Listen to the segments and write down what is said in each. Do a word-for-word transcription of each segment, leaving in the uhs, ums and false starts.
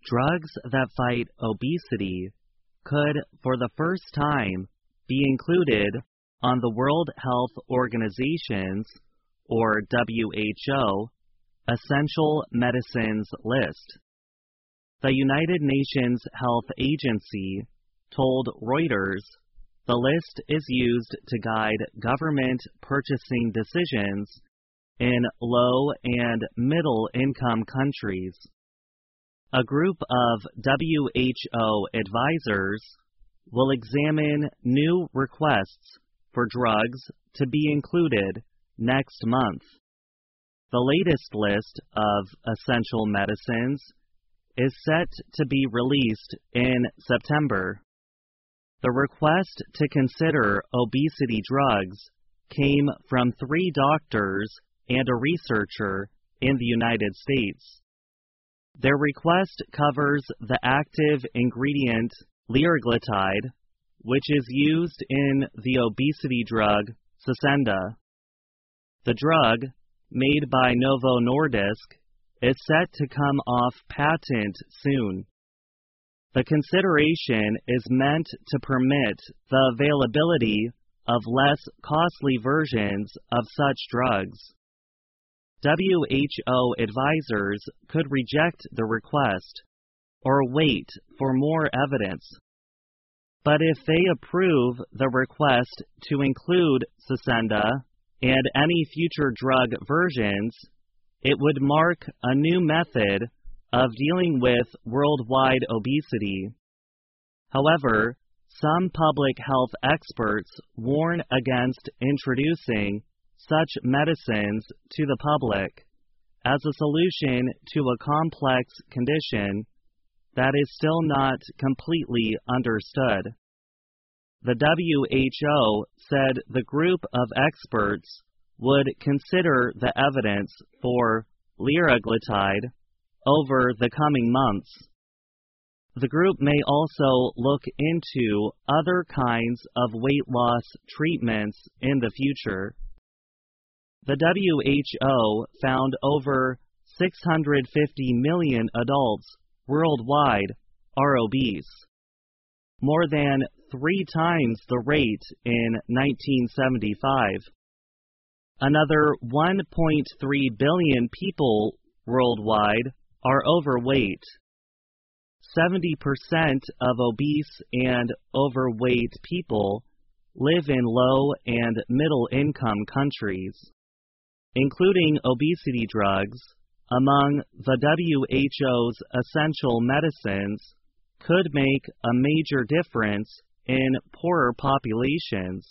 drugs that fight obesity could, for the first time, be included on the World Health Organization's, or W H O, Essential Medicines list. The United Nations Health Agency told Reuters the list is used to guide government purchasing decisions in low and middle-income countries. A group of W H O advisors will examine new requests for drugs to be included next month. The latest list of essential medicines is set to be released in September. The request to consider obesity drugs came from three doctors and a researcher in the United States. Their request covers the active ingredient liraglutide, which is used in the obesity drug Saxenda. The drug, made by Novo Nordisk, is set to come off patent soon. The consideration is meant to permit the availability of less costly versions of such drugs. W H O advisors could reject the request or wait for more evidence. But if they approve the request to include Saxenda and any future drug versions, it would mark a new method of dealing with worldwide obesity. However, some public health experts warn against introducing such medicines to the public as a solution to a complex condition that is still not completely understood. The W H O said the group of experts would consider the evidence for liraglutide over the coming months. The group may also look into other kinds of weight loss treatments in the future. The W H O found over six hundred fifty million adults worldwide are obese, more than three times the rate in nineteen seventy-five. Another one point three billion people worldwide are overweight. seventy percent of obese and overweight people live in low and middle-income countries. Including obesity drugs among the W H O's essential medicines could make a major difference in poorer populations.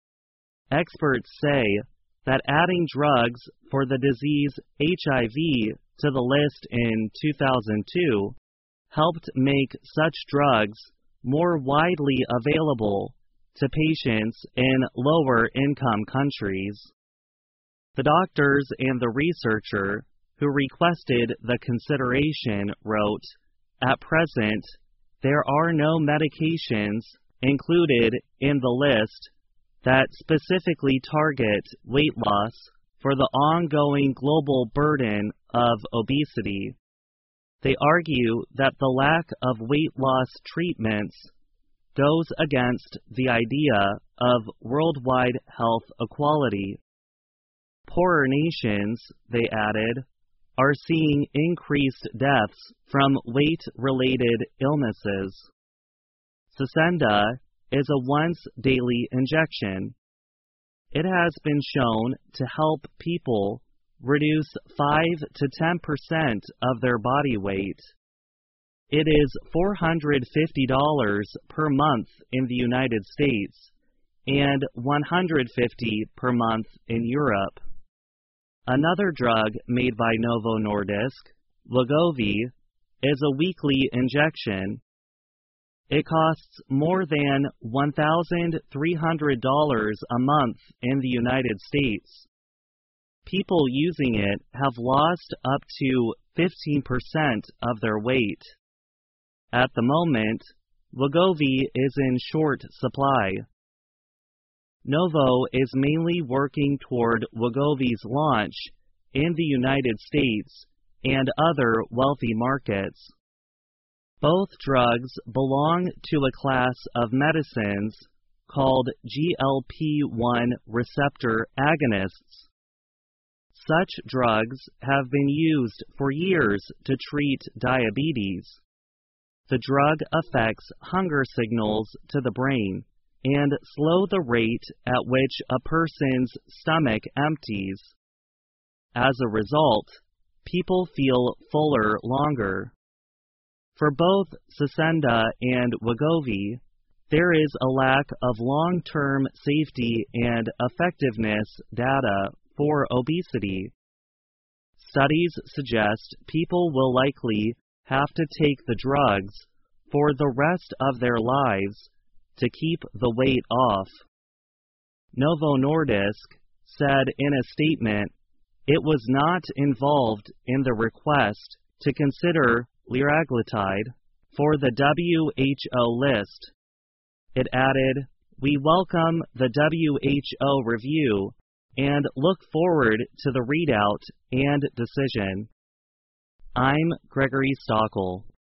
Experts say that adding drugs for the disease H I V to the list in two thousand two helped make such drugs more widely available to patients in lower-income countries. The doctors and the researcher who requested the consideration wrote, "At present, there are no medications included in the list that specifically target weight loss for the ongoing global burden of obesity." They argue that the lack of weight loss treatments goes against the idea of worldwide health equality. Poorer nations, they added, are seeing increased deaths from weight-related illnesses. Saxenda is a once-daily injection. It has been shown to help people reduce five to ten percent of their body weight. It is four hundred fifty dollars per month in the United States and one hundred fifty dollars per month in Europe. Another drug made by Novo Nordisk, Wegovy, is a weekly injection. It costs more than one thousand three hundred dollars a month in the United States. People using it have lost up to fifteen percent of their weight. At the moment, Wegovy is in short supply. Novo is mainly working toward Wegovy's launch in the United States and other wealthy markets. Both drugs belong to a class of medicines called G L P one receptor agonists. Such drugs have been used for years to treat diabetes. The drug affects hunger signals to the brain and slow the rate at which a person's stomach empties. As a result, people feel fuller longer. For both Saxenda and Wegovy, there is a lack of long-term safety and effectiveness data for obesity. Studies suggest people will likely have to take the drugs for the rest of their lives to keep the weight off. Novo Nordisk said in a statement it was not involved in the request to consider liraglutide for the W H O list. It added, "We welcome the W H O review and look forward to the readout and decision." I'm Gregory Stockel.